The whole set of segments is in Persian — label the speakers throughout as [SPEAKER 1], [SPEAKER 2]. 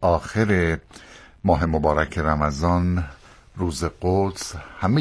[SPEAKER 1] آخر ماه مبارک رمضان، روز قدس،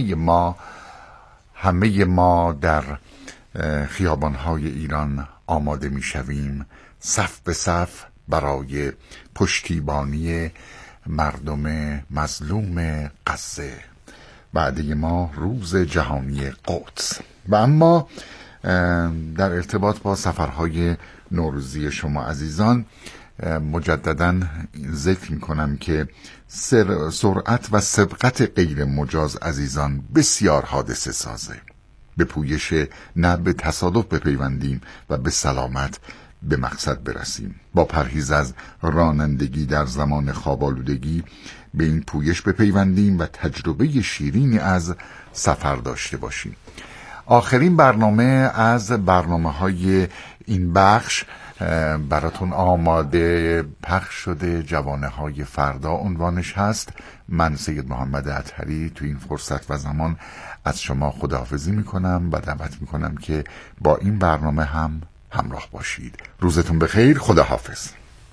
[SPEAKER 1] همه ما در خیابان‌های ایران آماده می‌شویم صف به صف برای پشتیبانی مردم مظلوم غزه. بعد ما روز جهانی قدس. و اما در ارتباط با سفرهای نوروزی شما عزیزان مجدداً ذکر می‌کنم که سرعت و سبقت غیر مجاز عزیزان بسیار حادثه سازه. به پویش نه به تصادف بپیوندیم و به سلامت به مقصد برسیم. با پرهیز از رانندگی در زمان خواب‌آلودگی به این پویش بپیوندیم و تجربه شیرینی از سفر داشته باشیم. آخرین برنامه از برنامه‌های این بخش براتون آماده پخش شده. جوانه‌های فردا عنوانش هست. من سید محمد اطهری تو این فرصت و زمان از شما خداحافظی میکنم و دعوت میکنم که با این برنامه هم همراه باشید. روزتون بخیر. خداحافظ.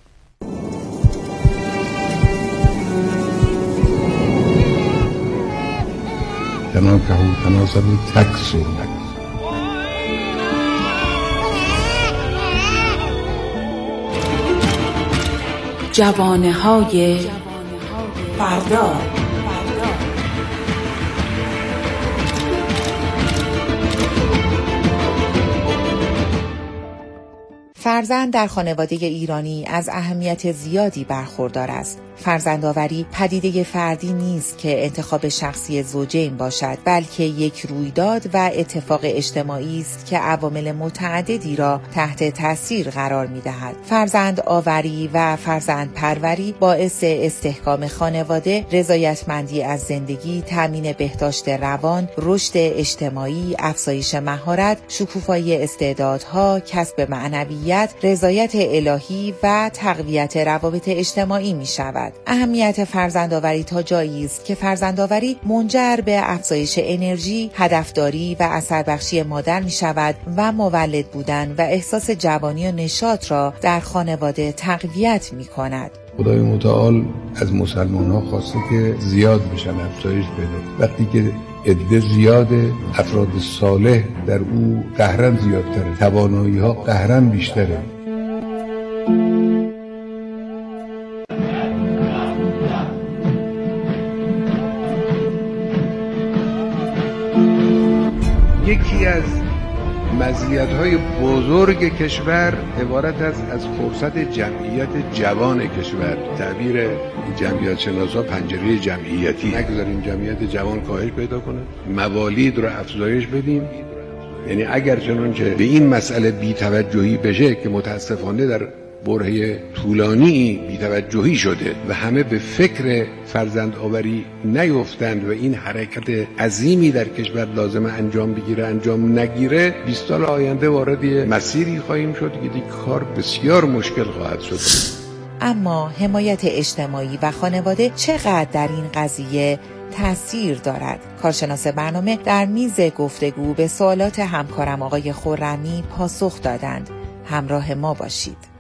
[SPEAKER 2] تناکه تناسب تکسر
[SPEAKER 3] جوانه‌های فردا.
[SPEAKER 4] فرزند در خانواده ایرانی از اهمیت زیادی برخوردار است. فرزندآوری پدیده فردی نیست که انتخاب شخصی زوجین باشد، بلکه یک رویداد و اتفاق اجتماعی است که عوامل متعددی را تحت تاثیر قرار می‌دهد. فرزندآوری و فرزندپروری باعث استحکام خانواده، رضایتمندی از زندگی، تامین بهداشت روان، رشد اجتماعی، افزایش مهارت، شکوفایی استعدادها، کسب معنویت، رضایت الهی و تقویت روابط اجتماعی می‌شود. اهمیت فرزندآوری تا جایی است که فرزندآوری منجر به افزایش انرژی، هدفداری و اثربخشی مادر می شود و مولد بودن و احساس جوانی و نشاط را در خانواده تقویت می کند.
[SPEAKER 2] خدای متعال از مسلمان ها خواسته که زیاد بشن، افزایش پیدا. وقتی که عده زیاده، افراد صالح در او قهرن زیادتره، توانایی ها قهرن بیشتره. یکی از مزیت‌های بزرگ کشور عبارت است از فرصت جمعیت جوان کشور. تعبیر جمعیت شناسا پنجره جمعیتی. نگذاریم جمعیت جوان کاهش پیدا کنه، موالید رو افزایش بدیم. یعنی اگر چنانچه به این مسئله بی‌توجهی بشه که متاسفانه در برهه طولانی بی‌توجهی شده و همه به فکر فرزند آوری نیفتند و این حرکت عظیمی در کشور لازم انجام نگیره، 20 سال آینده وارد مسیری خواهیم شد که دیگه کار بسیار مشکل خواهد شد.
[SPEAKER 4] اما حمایت اجتماعی و خانواده چقدر در این قضیه تأثیر دارد؟ کارشناس برنامه در میز گفتگو به سوالات همکارم آقای خرمی پاسخ دادند. همراه ما باشید.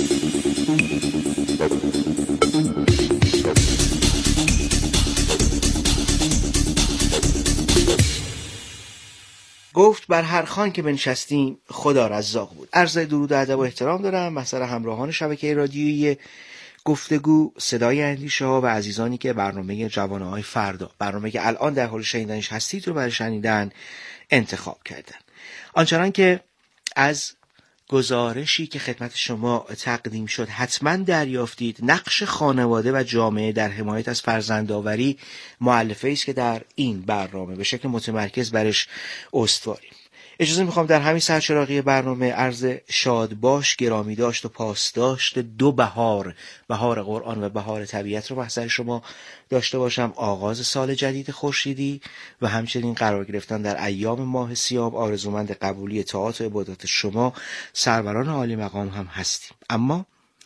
[SPEAKER 5] گفت بر هر خوان که بنشستیم خدا رزاق بود. عرض درود و ادب و احترام دارم محضر همراهان شبکه رادیویی گفتگو، صدای اندیشه ها و عزیزانی که برنامه جوانه‌های فردا، برنامه که الان در حال شنیدنش هستید رو برای شنیدن انتخاب کردن. آنچنان که از گزارشی که خدمت شما تقدیم شد حتما دریافتید، نقش خانواده و جامعه در حمایت از فرزندآوری مؤلفه‌ای است که در این برنامه به شکل متمرکز برش استواریم. اجازه میخوام در همین سرچراغی برنامه عرض شاد باش، گرامی داشت و پاس داشت دو بهار قرآن و بهار طبیعت رو محضر شما داشته باشم. آغاز سال جدید خورشیدی و همچنین قرار گرفتن در ایام ماه سیام. آرزومند قبولی طاعات و عبادات شما سروران عالی مقام هم هستیم. اما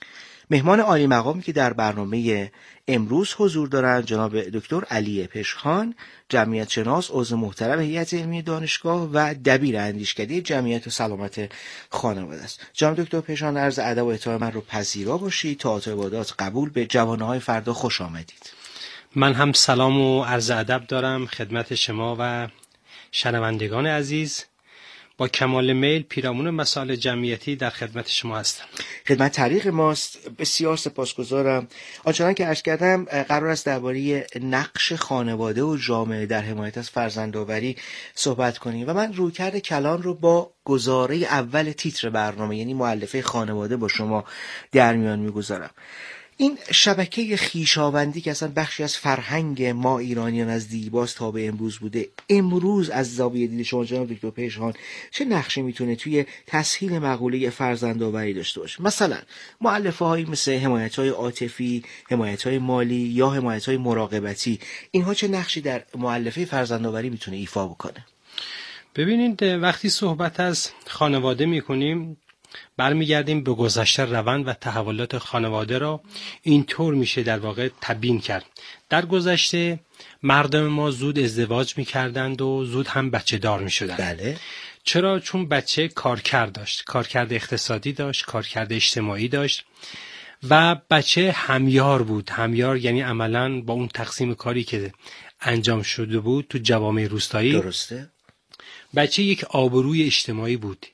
[SPEAKER 5] مهمان عالی مقامی که در برنامه امروز حضور دارند جناب دکتر علی پشخان، جمعیت شناس، عضو محترم هیئت علمی دانشگاه و دبیر اندیشکده جمعیت و سلامت خانواده است. جناب دکتر پشخان، عرض ادب و احترام من رو پذیرا باشید. تا عبادات قبول به جوانه‌های فردا خوش آمدید.
[SPEAKER 6] من هم سلام و عرض ادب دارم خدمت شما و شنوندگان عزیز. با کمال میل پیرامون مسائل جمعیتی در خدمت شما هستم.
[SPEAKER 5] خدمت طریق ماست. بسیار سپاسگزارم. آنچنان که عرض کردم قرار است درباره نقش خانواده و جامعه در حمایت از فرزندآوری صحبت کنیم و من رویکرد کلام رو با گزاره اول تیتر برنامه یعنی مؤلفه خانواده با شما در میان میگذارم. این شبکه خویشاوندی که اصلا بخشی از فرهنگ ما ایرانیان از دیرباز تا به امروز بوده، امروز از زاویه دید شما جناب دکتر پشخان چه نقشی میتونه توی تسهیل مقوله فرزندآوری داشته باشه؟ مثلا مؤلفه‌هایی مثل حمایت‌های عاطفی، حمایت‌های مالی یا حمایت‌های مراقبتی، اینها چه نقشی در مؤلفه فرزندآوری میتونه ایفا بکنه؟
[SPEAKER 6] ببینید، وقتی صحبت از خانواده میکنیم برمیگردیم به گذشته روند و تحولات خانواده را اینطور میشه در واقع تبیین کرد. در گذشته مردم ما زود ازدواج میکردند و زود هم بچه دار میشدند.
[SPEAKER 5] بله.
[SPEAKER 6] چرا؟ چون بچه کارکرد داشت، کارکرد اقتصادی داشت، کارکرد اجتماعی داشت و بچه همیار بود. همیار یعنی عملاً با اون تقسیم کاری که انجام شده بود تو جوامع روستایی،
[SPEAKER 5] درسته،
[SPEAKER 6] بچه یک آبروی اجتماعی بود،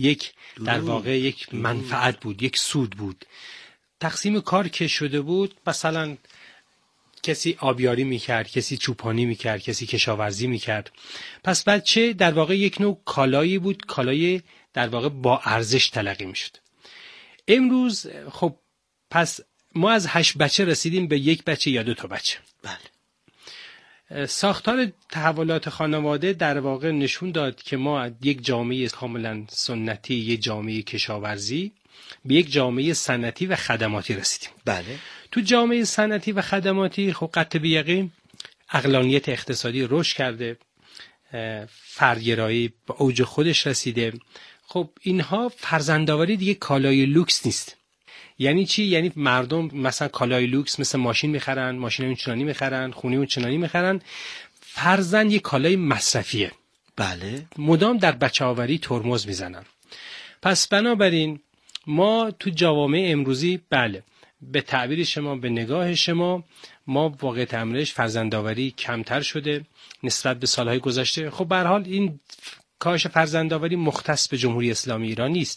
[SPEAKER 6] در واقع یک منفعت بود، یک سود بود. تقسیم کار که شده بود، مثلا کسی آبیاری میکرد، کسی چوپانی میکرد، کسی کشاورزی میکرد. پس بچه در واقع یک نوع کالایی بود، کالای در واقع با ارزش تلقی میشد. امروز خب پس ما از 8 بچه رسیدیم به 1 بچه یا 2 تا بچه.
[SPEAKER 5] بله.
[SPEAKER 6] ساختار تحولات خانواده در واقع نشون داد که ما یک جامعه کاملا سنتی، یک جامعه کشاورزی، به یک جامعه صنعتی و خدماتی رسیدیم.
[SPEAKER 5] بله.
[SPEAKER 6] تو جامعه صنعتی و خدماتی خب قطع به یقین عقلانیت اقتصادی رشد کرده، فردگرایی به اوج خودش رسیده. خب اینها فرزندآوری دیگه کالای لوکس نیست. یعنی چی؟ یعنی مردم مثلا کالای لوکس مثل ماشین میخرن، ماشین اون چنانی میخرن، خونه اون چنانی میخرن. فرزند یک کالای مصرفیه.
[SPEAKER 5] بله.
[SPEAKER 6] مدام در بچه آوری ترمز میزنن. پس بنابراین ما تو جوامع امروزی، بله، به تعبیر شما، به نگاه شما، ما واقع امرش فرزندآوری کمتر شده نسبت به سالهای گذشته. خب به هر حال این کاهش فرزندآوری مختص به جمهوری اسلامی ایران نیست.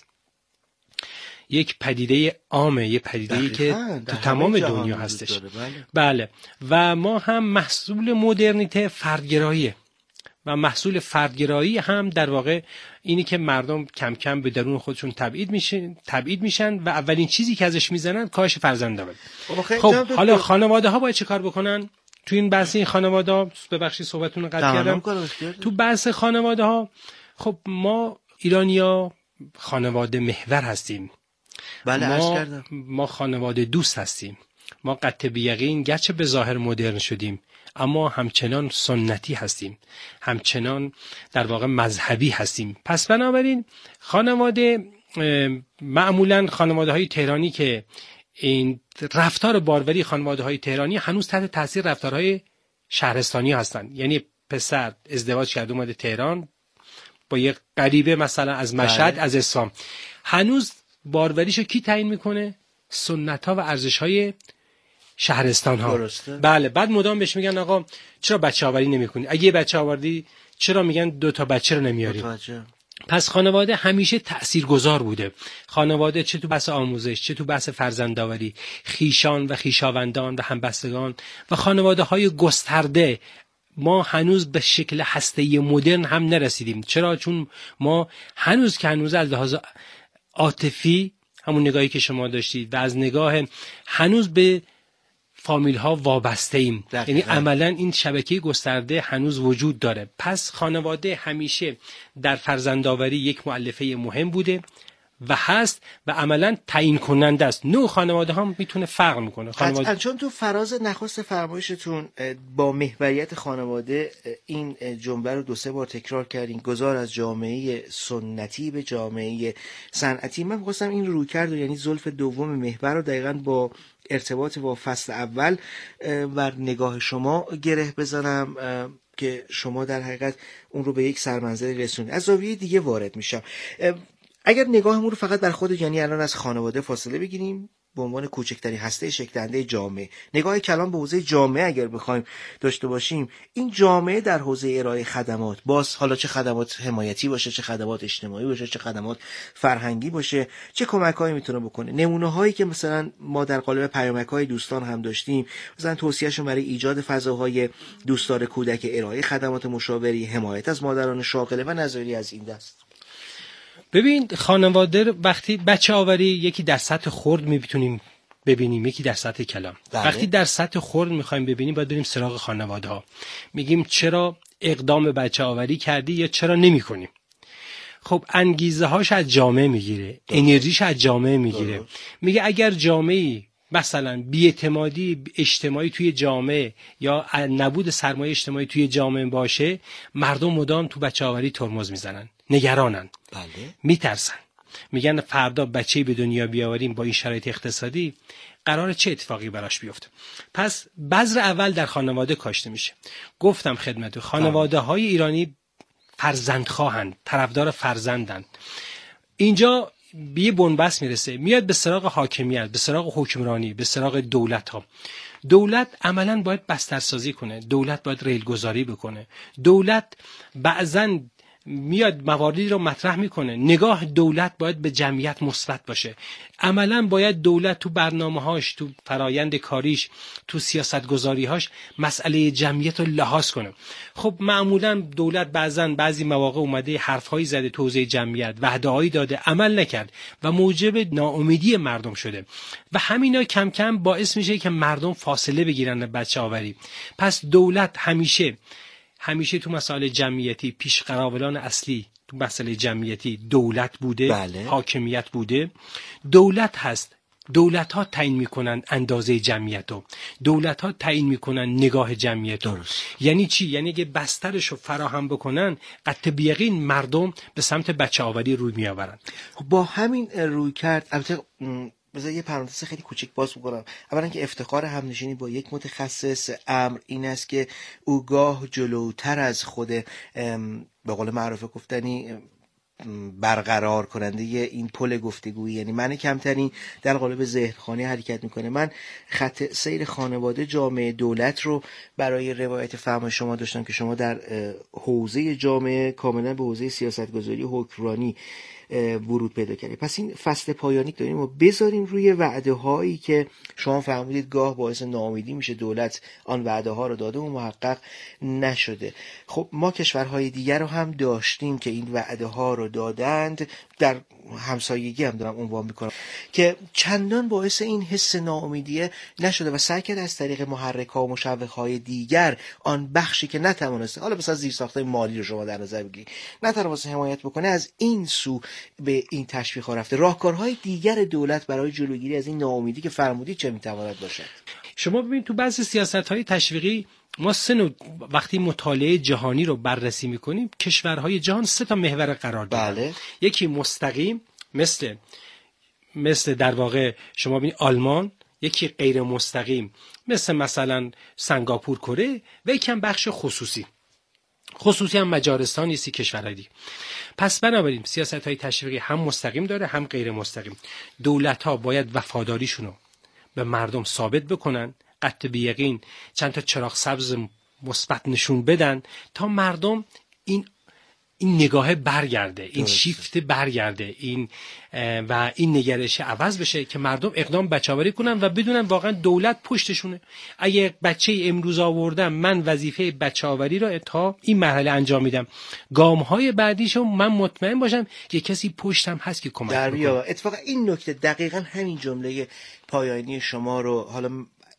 [SPEAKER 6] یک پدیده عامه، یک پدیده‌ای که تو تمام دنیا هستش. بله. و ما هم محصول مدرنیته فردگراییه و محصول فردگرایی هم در واقع اینی که مردم کم کم به درون خودشون تبعید میشن و اولین چیزی که ازش میزنن کاهش فرزندآوری. خب حالا خانواده ها باید چه کار بکنن؟ تو این بحث این خانواده ها، ببخشید صحبتتون رو قطع کردم، تو بحث خانواده ها خب ما ایرانی‌ها خانواده محور هستیم.
[SPEAKER 5] بله،
[SPEAKER 6] ما خانواده دوست هستیم. ما قطع به یقین گرچه به ظاهر مدرن شدیم اما همچنان سنتی هستیم، همچنان در واقع مذهبی هستیم. پس بنابراین خانواده، معمولا خانواده های تهرانی که این رفتار باروری خانواده های تهرانی هنوز تحت تاثیر رفتارهای شهرستانی هستن. یعنی پسر ازدواج کرده اومده تهران با یک غریبه مثلا از مشهد، از اصفهان، هنوز باروریشو کی تعیین میکنه؟ سنت ها و ارزش های شهرستان ها.
[SPEAKER 5] درسته.
[SPEAKER 6] بله. بعد مدام بهش میگن آقا چرا بچه آوری نمیکنی؟ اگه بچه آوردی چرا میگن 2 تا بچه رو نمیاری؟ پس خانواده همیشه تاثیرگذار بوده. خانواده چه تو بحث آموزش، چه تو بحث فرزندآوری، خیشان و خیشاوندان و همبستگان و خانواده های گسترده. ما هنوز به شکل هسته مدرن هم نرسیدیم. چرا؟ چون ما هنوز از لحاظ عاطفی، همون نگاهی که شما داشتید، و از نگاه هنوز به فامیل ها وابسته ایم. یعنی عملا این شبکه گسترده هنوز وجود داره. پس خانواده همیشه در فرزندآوری یک مؤلفه مهم بوده و هست و عملا تعیین کننده است. نوع خانواده هم میتونه فرق میکنه.
[SPEAKER 5] قطعا، چون تو فراز نخست فرمایشتون با محوریت خانواده این جمله رو 2-3 بار تکرار کردین، گذار از جامعه سنتی به جامعه صنعتی. من می‌خواستم این رویکرد رو، یعنی زلف دوم محور رو دقیقاً با ارتباط با فصل اول و نگاه شما گره بزنم که شما در حقیقت اون رو به یک سرمنزل رسونید. از زاویه دیگه وارد میشم. اگر نگاهمون رو فقط بر خود، یعنی الان از خانواده فاصله بگیریم به عنوان کوچکترین هسته شکل دهنده جامعه، نگاه کلام به حوزه جامعه اگر بخوایم داشته باشیم، این جامعه در حوزه ارائه خدمات، باز حالا چه خدمات حمایتی باشه، چه خدمات اجتماعی باشه، چه خدمات فرهنگی باشه، چه کمک‌هایی میتونه بکنه. نمونه‌هایی که مثلا ما در قالب پیامک‌های دوستان هم داشتیم، مثلا توصیه‌شون برای ایجاد فضاهای دوستدار کودک، ارائه خدمات مشاوری، حمایت از مادران شاغله و نظری از این دست.
[SPEAKER 6] ببین، خانواده وقتی بچه آوری یکی در سطح خرد میتونیم ببینیم، یکی در سطح کلام. وقتی در سطح خرد میخوایم ببینیم باید بریم سراغ خانواده ها. میگیم چرا اقدام بچه آوری کردی یا چرا نمی کنیم. خب انگیزه هاش از جامعه میگیره، انرژیش از جامعه میگیره. میگه اگر جامعه مثلا بی‌اعتمادی اجتماعی توی جامعه یا نبود سرمایه اجتماعی توی جامعه باشه، مردم مدام تو بچه آوری ترمز میزنن، نگرانن، میترسن، میگن فردا بچه‌ای به دنیا بیاوریم با این شرایط اقتصادی قراره چه اتفاقی براش بیفته. پس بذر اول در خانواده کاشته میشه. گفتم خدمت خانواده های ایرانی فرزندخواهند، طرفدار فرزندند. اینجا به یه بنبست میرسه، میاد به سراغ حاکمیت، به سراغ حکمرانی، به سراغ دولت ها. دولت عملاً باید بسترسازی کنه، دولت باید ریلگذاری بکنه، دولت بعضاً میاد مواردی رو مطرح میکنه. نگاه دولت باید به جمعیت مثبت باشه. عملاً باید دولت تو برنامه‌هاش، تو فرایند کاریش، تو سیاست‌گذاری‌هاش مسئله جمعیت رو لحاظ کنه. خب معمولاً دولت بعضی مواقع اومده حرف‌هایی زده تو حوزه جمعیت، وعده‌هایی داده، عمل نکرد و موجب ناامیدی مردم شده و همینا کم کم باعث میشه که مردم فاصله بگیرن بچه آوری. پس دولت همیشه تو مسائل جمعیتی پیشقراولان اصلی تو مسئله جمعیتی دولت بوده، حاکمیت بوده، دولت هست. دولت ها تعیین میکنن اندازه جمعیت رو، دولت ها تعیین میکنن نگاه جمعیت رو. یعنی چی؟ یعنی اگه بسترش رو فراهم بکنن قطع بیقین مردم به سمت بچه آوری روی میآورن.
[SPEAKER 5] با همین روی کرد، البته بذار یه پرانتز خیلی کوچیک باز بکنم. اولا که افتخار همنشینی با یک متخصص امر این است که او گاه جلوتر از خود به قول معروف گفتنی برقرار کننده این پل گفتگویی، یعنی من کمترین در قالب ذهنخوانی حرکت میکنه. من خط سیر خانواده، جامعه، دولت رو برای روایت فهم شما داشتم که شما در حوزه جامعه کاملا به حوزه سیاستگذاری حکمرانی ورود پیدا کردید. پس این فصل پایانی داریم و بذاریم روی وعده هایی که شما فهمیدید گاه باعث ناامیدی میشه دولت آن وعده ها رو داده و محقق نشده. خب ما کشورهای دیگر رو هم داشتیم که این وعده ها رو دادند، در همسایگی هم دارم عنوان میکنم، که چندان باعث این حس ناامیدی نشده و سعی کرد از طریق محرک ها و مشوق های دیگر آن بخشی که نتوانسته، حالا مثلا زیرساختای مالی رو شما در نظر بگیرید، نتوانسته حمایت بکنه، از این سو به این تشویق ها رفته. راهکارهای دیگر دولت برای جلوگیری از این ناامیدی که فرمودید چه میتواند باشد؟
[SPEAKER 6] شما ببینید تو بعضی سیاست‌های تشویقی ما وقتی مطالعه جهانی رو بررسی می‌کنیم، کشورهای جهان 3 محور قرار دادن. یکی مستقیم مثل در واقع شما ببینید آلمان، یکی غیر مستقیم مثلا سنگاپور، کره، و یکی هم بخش خصوصی هم مجارستان، نیستی کشورهای دیگه. پس بنابراین سیاست‌های تشویقی هم مستقیم داره هم غیر مستقیم. دولت‌ها باید وفاداریشون رو به مردم ثابت بکنن، قطع به یقین چند تا چراغ سبز مثبت نشون بدن تا مردم این نگاه برگرده، این شیفت برگرده، و این نگرش عوض بشه که مردم اقدام بچه‌آوری کنن و بدونن واقعا دولت پشتشونه. اگه بچه امروز آوردم، من وظیفه بچه‌آوری رو تا این مرحله انجام میدم، گام‌های بعدیشو من مطمئن باشم که کسی پشتم هست که کمک کنه.
[SPEAKER 5] اتفاقا این نکته دقیقاً همین جمله پایانی شما رو حالا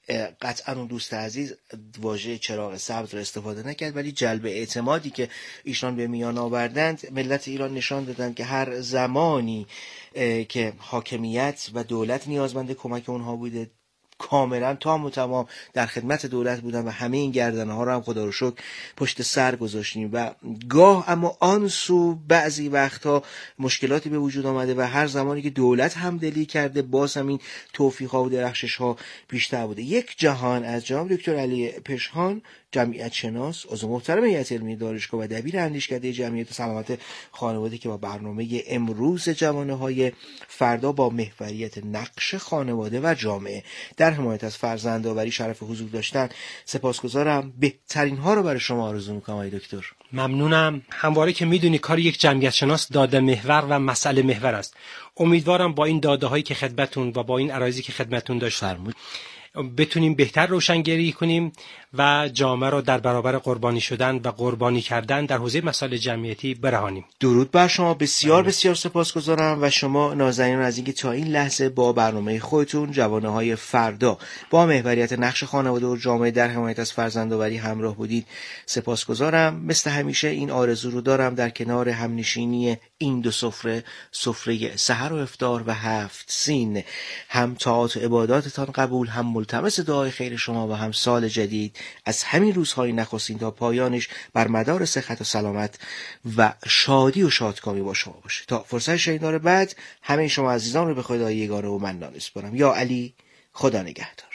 [SPEAKER 5] قطعا اون دوست عزیز واژه چراغ سبز رو استفاده نکرد، ولی جلب اعتمادی که ایشان به میان آوردند ملت ایران نشان دادند که هر زمانی که حاکمیت و دولت نیازمند کمک اونها بوده کاملا تام و تمام در خدمت دولت بودن و همه این گردنه ها رو هم خدا رو شکر پشت سر گذاشتیم. و گاه اما آن سو بعضی وقتها مشکلاتی به وجود آمده و هر زمانی که دولت همدلی کرده باز هم این توفیق ها و درخشش ها بیشتر بوده. یک جهان از جناب دکتر علی پژهان، جمعیت شناس، عضو محترم هیئت علمی دانشگاه و دبیر اندیشکده جمعیت سلامت خانواده که با برنامه امروز جوانه‌های فردا با محوریت نقش خانواده و جامعه در حمایت از فرزندآوری شرف حضور داشتن، سپاسگزارم. بهترین ها رو برای شما آرزو می‌کنم آقای دکتر.
[SPEAKER 6] ممنونم. همواره که میدونی کار یک جمعیت شناس داده محور و مسئله محور است. امیدوارم با این داده هایی که خدمتتون و با این عرایضی که خدمتتون داشتم بتونیم بهتر روشنگری کنیم و جامعه را در برابر قربانی شدن و قربانی کردن در حوزه مسائل جمعیتی برهانیم.
[SPEAKER 5] درود بر شما. بسیار بسیار سپاسگزارم و شما نازنینان از اینکه تا این لحظه با برنامه خودتون جوانه‌های فردا با محوریت نقش خانواده و جامعه در حمایت از فرزندآوری همراه بودید. سپاسگزارم. مثل همیشه این آرزو رو دارم در کنار همنشینی این دو سفره سحر و افطار و 7 سین، هم طاعات و عباداتتان قبول، هم ملتمس دعای خیر شما و هم سال جدید از همین روزهای نخستین تا پایانش بر مدار صحت و سلامت و شادی و شادکامی با شما باشه. تا فرصت شنیدار بعد همه شما عزیزان رو به خدای یگانه و منان میسپارم. یا علی، خدا نگهدار.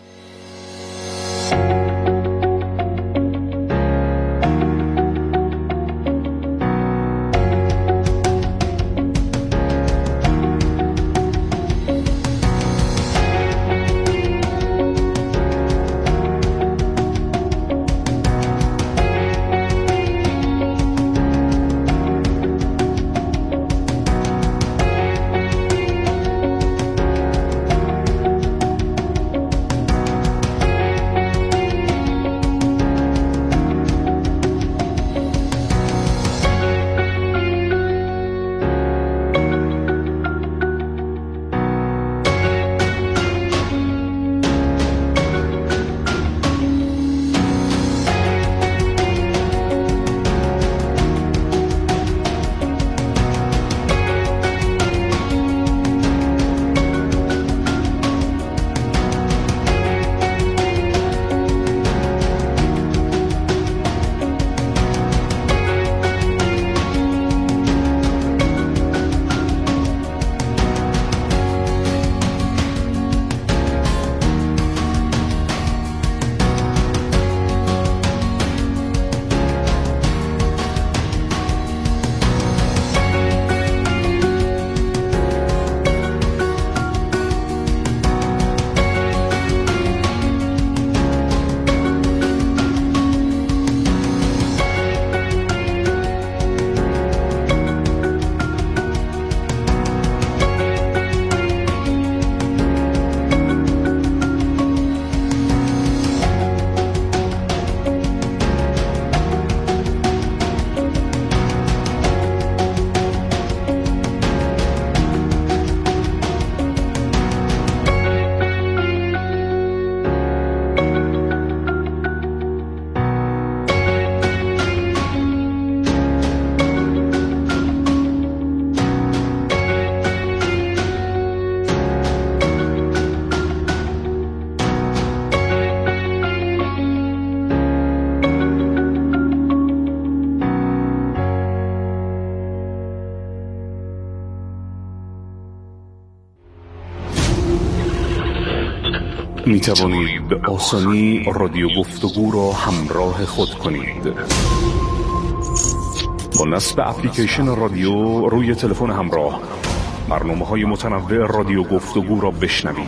[SPEAKER 7] می توانید به آسانی رادیو گفتگو را همراه خود کنید. با نصب اپلیکیشن رادیو روی تلفن همراه برنامه‌های متنوع رادیو گفتگو را بشنوید.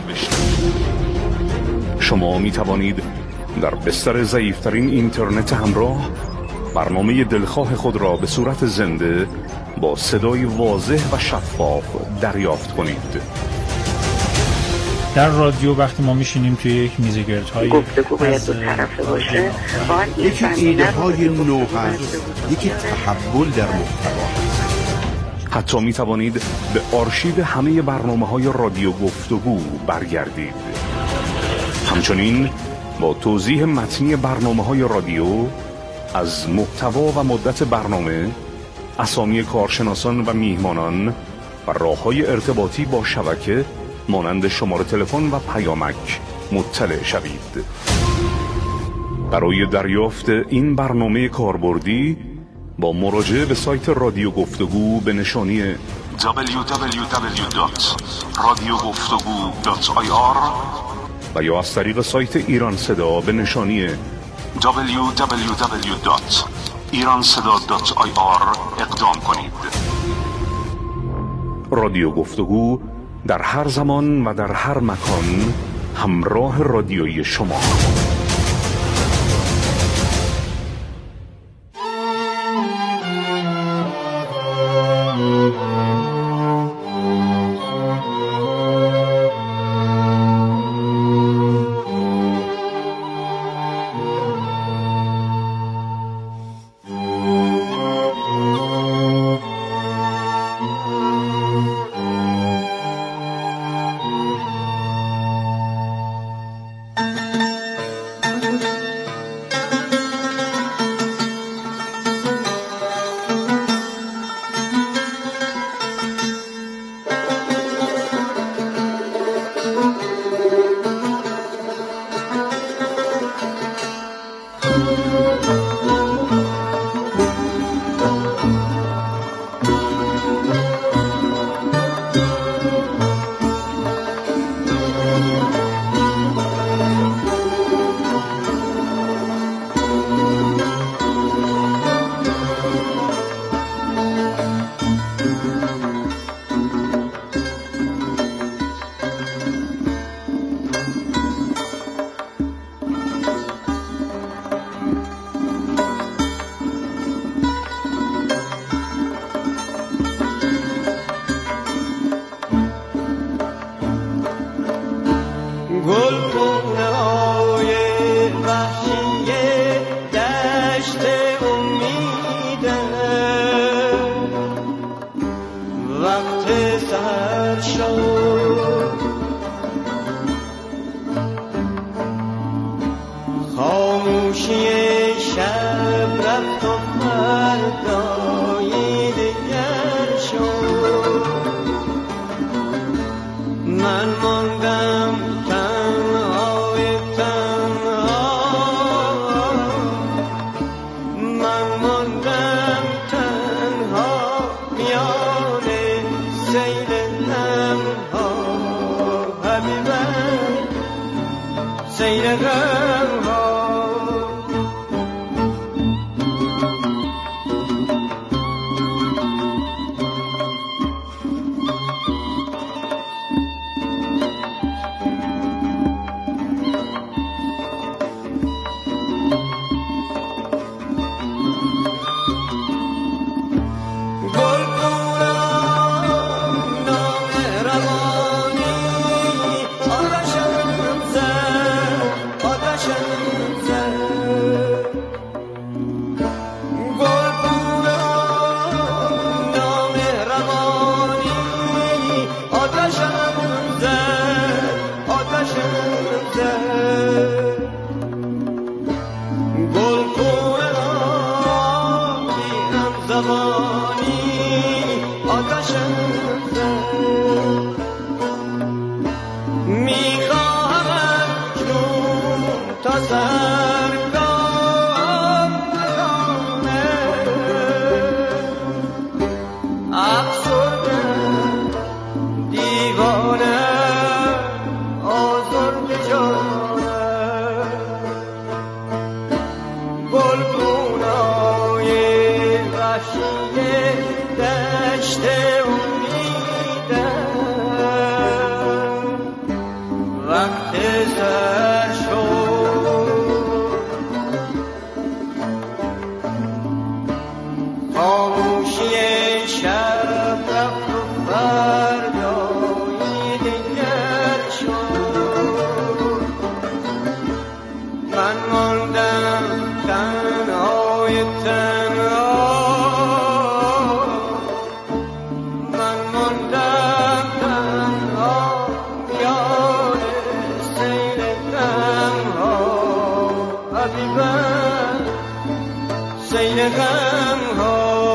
[SPEAKER 7] شما می توانید در بستر ضعیف‌ترین اینترنت همراه برنامه دلخواه خود را به صورت زنده با صدای واضح و شفاف دریافت کنید.
[SPEAKER 8] در رادیو وقتی ما میشینیم توی یک میز گردهای
[SPEAKER 9] گفتگو باید دو طرفه باشه،
[SPEAKER 2] یکی ایده های نو هست، یکی تحول در محتوا.
[SPEAKER 7] حتی می توانید به آرشیو همه برنامه‌های رادیو گفتگو برگردید. همچنین با توضیح متنی برنامه‌های رادیو از محتوا و مدت برنامه، اسامی کارشناسان و میهمانان و راه‌های ارتباطی با شبکه مانند شماره تلفن و پیامک مطلع شوید. برای دریافت این برنامه کاربردی با مراجعه به سایت رادیو گفتگو به نشانی www.radiogoftagou.ir و یا از طریق سایت ایران صدا به نشانی www.iranseda.ir اقدام کنید. رادیو گفتگو در هر زمان و در هر مکان همراه رادیویی شما.
[SPEAKER 10] حبیبم سیل غم ها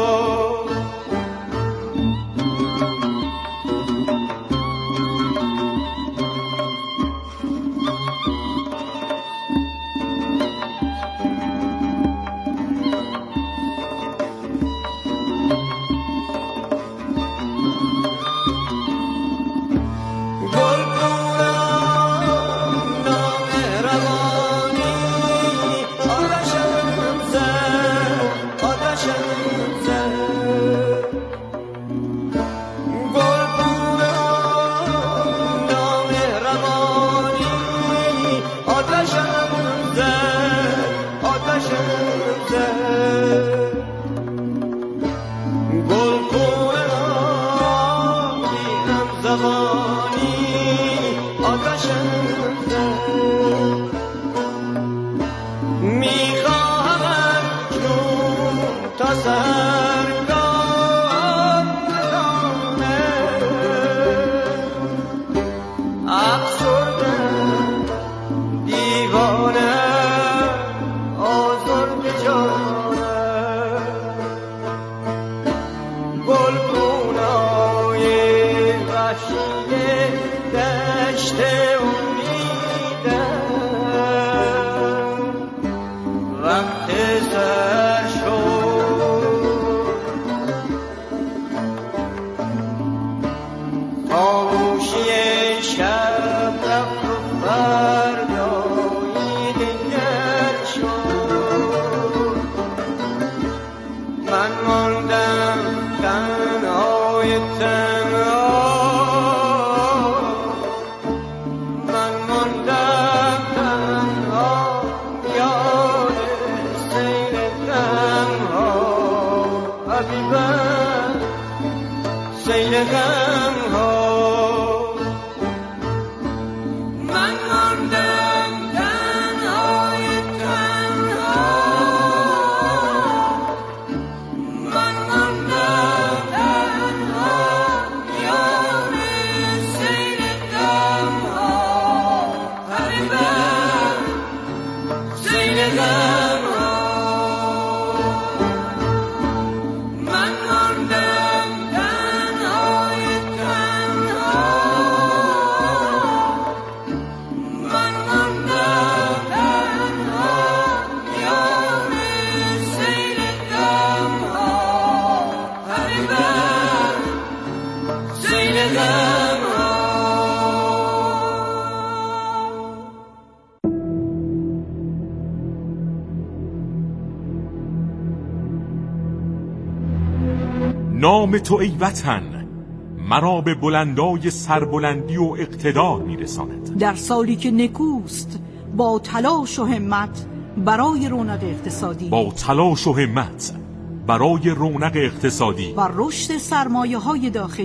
[SPEAKER 11] نام تو ای وطن مرا به بلندای سربلندی و اقتدار میرساند.
[SPEAKER 12] در سالی که نکوست با تلاش و همت برای رونق اقتصادی،
[SPEAKER 11] با تلاش و همت برای رونق اقتصادی
[SPEAKER 12] و رشد سرمایه‌های داخلی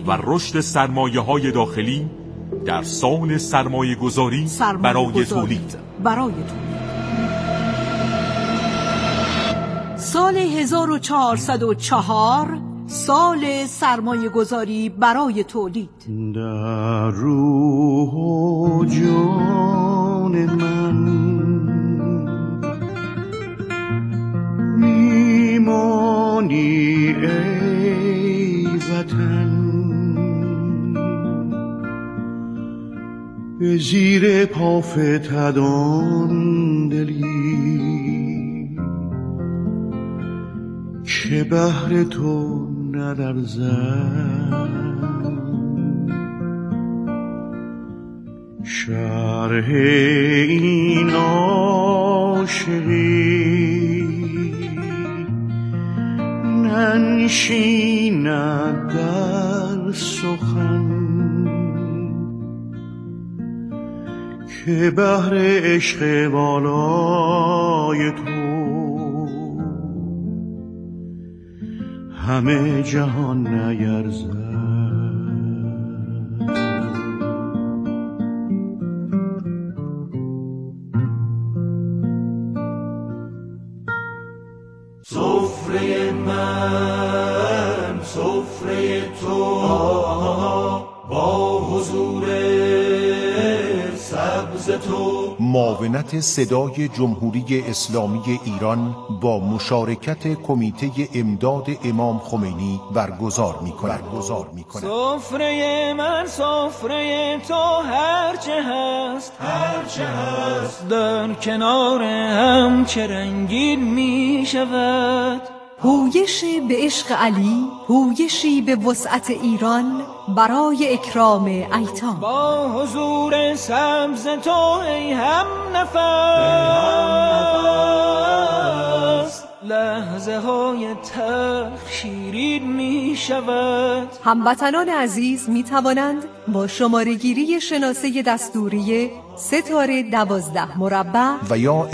[SPEAKER 11] در سال سرمایه گذاری برای تولید.
[SPEAKER 12] سال 1404 سال سرمایه گذاری برای تولید.
[SPEAKER 10] در روح و جان من میمانی ای وطن، به زیر پا فتدان دلی که بهر تو ندرزد. شرح این عاشقی ننشیند در سخن، که بهر عشق والای تو همه جهان نیرزد.
[SPEAKER 13] سفره من سفره تو با حضور سبز تو.
[SPEAKER 14] معاونت صدای جمهوری اسلامی ایران با مشارکت کمیته امداد امام خمینی برگزار می‌کند.
[SPEAKER 15] سفره من سفره تو هرچه هست در کنار هم چه رنگین می شود.
[SPEAKER 12] پویشی به عشق علی، پویشی به وسعت ایران برای اکرام ایتام.
[SPEAKER 15] با حضور سبز تو ای هم نفس لحظه های تلخ شیرین می شود.
[SPEAKER 12] هموطنان عزیز می توانند با شماره گیری شناسه دستوری 3 12 مربع
[SPEAKER 14] و یا